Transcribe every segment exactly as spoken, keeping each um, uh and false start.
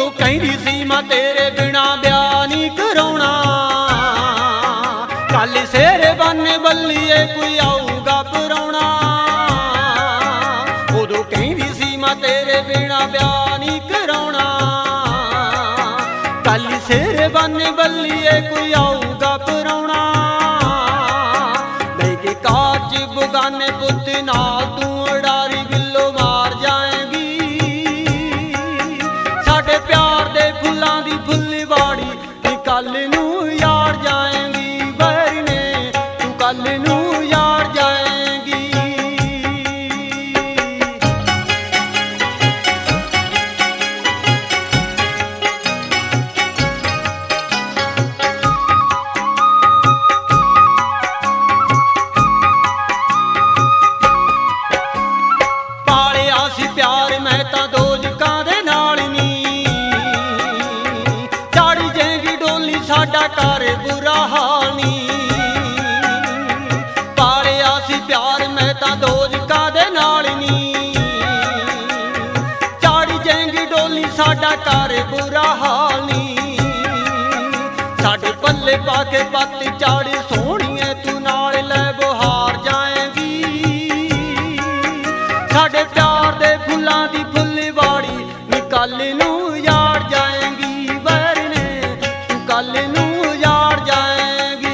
ਉਦੋਂ ਕਹਿੰਦੀ ਸੀ ਮੈਂ ਤੇਰੇ ਬਿਨਾ ਵਿਆਹ ਨਹੀਂ ਕਰਾਉਣਾ, ਕੱਲ ਸੇਰੇ ਬੰਨ ਬੱਲੀਏ ਕੋਈ ਆਊਗਾ ਪਰਾਉਣਾ। ਉਦੋਂ ਕਹਿੰਦੀ ਸੀ ਮੈਂ ਤੇਰੇ ਬਿਨਾ ਵਿਆਹ ਨਹੀਂ ਕਰਾਉਣਾ, ਕੱਲ ਸੇਰੇ ਬੰਨ ਬੱਲੀਏ ਕੋਈ ਆਊਗਾ ਪਰਾਉਣਾ। ਲੈ ਕੇ ਕਾਜ ਬਗਾਨੇ ਪੁੱਤ ਨਾਲ ਤੂੰ ਉਡਾਰੀ ਬਿੱਲੋ ਮਾਰ ਜਾਏਂਗੀ, ਸਾਡੇ ਪਿਆਰ ਦੇ ਫੁੱਲਾਂ ਦੀ ਫੁੱਲਵਾੜੀ ਨੀ ਕੱਲ ਨੂੰ ਯਾਰ ਜਾਏਂਗੀ। ਵੈਰੀ ਨੇ ਤੂੰ ਕੱਲ ਨੂੰ ਯਾਰ ਜਾਏਂਗੀ। ਪਾਲਿਆ ਸੀ ਪਿਆਰ ਮੈਂ ਤਾਂ ਦੋਜਕਾਂ ਦੇ ਨਾਲ ਨੀ, ਚੜ ਜਾਏਗੀ ਡੋਲੀ ਸਾਡਾ ਘਰ ਬੁਰਾ ਹਾਲ ਨੀ। ਪਾਲਿਆ ਸੀ ਪਿਆਰ ਮੈਂ ਤਾਂ ਦੋਜਕਾਂ ਦੇ ਨਾਲ ਨੀ, ਚੜ ਜਾਏਗੀ ਡੋਲੀ ਸਾਡਾ ਘਰ ਬੁਰਾ ਹਾਲ ਨੀ। ਸਾਡੇ ਪੱਲੇ ਪਾ ਕੇ ਪੱਤ ਝਾੜ ਸੋਹਣੀਏ ਤੂੰ ਨਾਲ ਲੈ ਬਹਾਰ ਜਾਏਂਗੀ, ਸਾਡੇ ਪਿਆਰ ਦੇ ਫੁੱਲਾਂ ਦੀ ਫੁੱਲਵਾੜੀ ਨੀ ਕੱਲ ਨੂੰ ਯਾਰ ਜਾਏਂਗੀ। ਵੈਰ ਨੇ ਤੂੰ ਕੱਲ ਨੂੰ ਯਾਰ ਜਾਏਂਗੀ।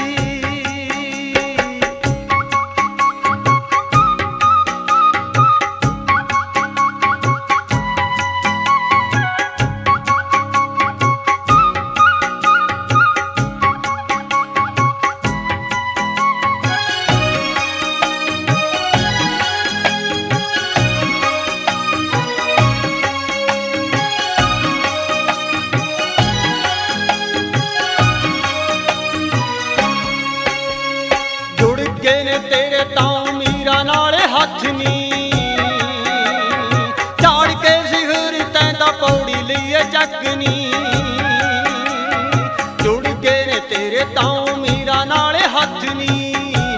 ਜੁੜ ਗਏ ਨੇ ਤੇਰੇ ਤਾਂ ਮੀਰਾ ਨਾਲੇ ਹੱਥ ਨੀ, ਝਾੜ ਕੇ ਸਿਖਰ ਤੈਂ ਤਾਂ ਪੌੜੀ ਲਈਏ ਚੱਕਨੀ। ਜੁੜ ਗਏ ਨੇ ਤੇਰੇ ਤਾਂ ਮੀਰਾ ਨਾਲੇ ਹੱਥ ਨੀ,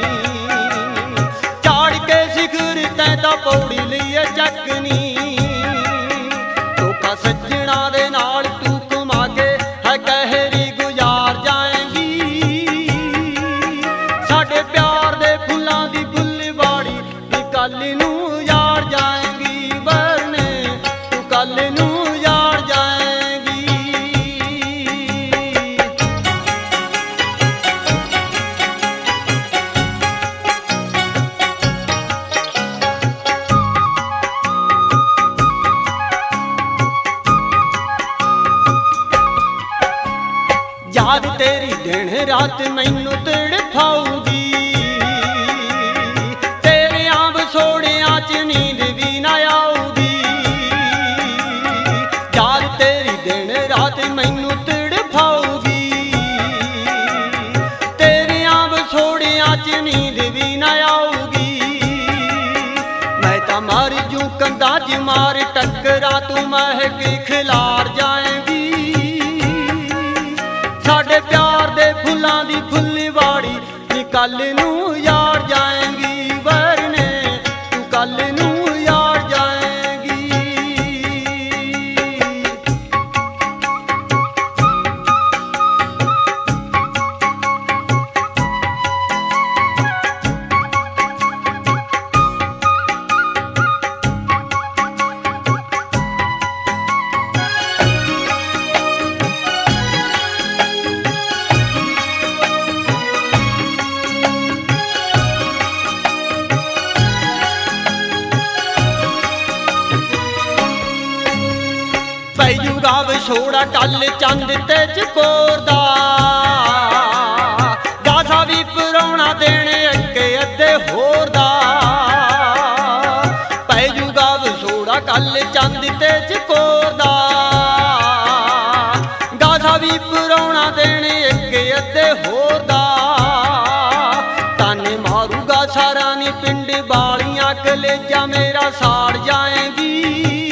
ਝਾੜ ਕੇ ਸਿਖਰ ਤੈਂ ਤਾਂ ਪੌੜੀ ਲਈਏ ਚੱਕਨੀ। ਧੋਖਾ ਸੱਜਣਾ ਦੇ ਨਾਲ ਤੂੰ ਘੁਮਾ ਕੇ ਹੈ ਕਹਿਰੀ ਗੁਜ਼ਾਰ ਜਾਏਂਗੀ, ਸਾਡੇ ਪਿਆਰ ਦੇ ਫੁੱਲਾਂ ਦੀ ਫੁੱਲਵਾੜੀ ਨੀ ਕੱਲ ਨੂੰ ਯਾਰ ਜਾਏਂਗੀ। ਵੈਰ ਨੇ ਤੂੰ ਕੱਲ ਨੂੰ ਯਾਰ ਜਾਏਂਗੀ। ਯਾਦ ਤੇਰੀ ਦਿਨ ਰਾਤ ਮੈਨੂੰ ਤੜਫਾਊਗੀ, ਤੇਰਿਆਂ ਵਿਛੋੜਿਆਂ ਚ ਨੀਂਦ ਵੀ ਨਾ ਆਊਗੀ। ਯਾਦ ਤੇਰੀ ਦਿਨ ਰਾਤ ਮੈਨੂੰ ਤੜਫਾਊਗੀ, ਤੇਰਿਆਂ ਵਿਛੋੜਿਆਂ ਚ ਨੀਂਦ ਵੀ ਨਾ ਆਊਗੀ। ਮੈਂ ਤਾਂ ਮਰ ਜੂ ਕੰਧਾਂ ਚ ਮਾਰ ਟੱਕਰਾਂ ਤੂੰ ਮਹਿਕ ਖਿਲਾਰ ਜਾਏਂਗੀ, ਸਾਡੇ ਪਿਆਰ ਦੇ ਫੁੱਲਾਂ ਦੀ ਫੁੱਲਵਾੜੀ ਨੀ ਕੱਲ ਨੂੰ ਯਾਰ ਜਾਏਂਗੀ। ਵੈਰ ਨੇ ਤੂੰ ਕੱਲ ਨੂੰ ਯਾਰ ਜਾਏਂਗੀ। ਪੈ ਜੂਗਾ ਵਿਛੋੜਾ ਕੱਲ ਚੰਦ ਤੇ ਚਕੋਰ ਦਾ, ਗਾਸਾ ਵੀ ਪਰਾਉਣਾ ਦੇਣ ਅੱਗੇ ਅੱਧੇ ਹੋਰ ਦਾ। ਪੈ ਜੂਗਾ ਵਿਛੋੜਾ ਕੱਲ ਚੰਦ ਤੇ ਚਕੋਰ ਦਾ, ਗਾਸਾ ਵੀ ਪਰਾਉਣਾ ਦੇਣ ਅੱਗੇ ਅੱਧੇ ਹੋਰ ਦਾ। ਤਾਨੇ ਮਾਰੂਗਾ ਸਾਰਾ ਨੀ ਪਿੰਡ ਵਾਲੀਆਂ ਕਲੇਜਾ ਮੇਰਾ ਸਾੜ ਜਾਏਂਗੀ,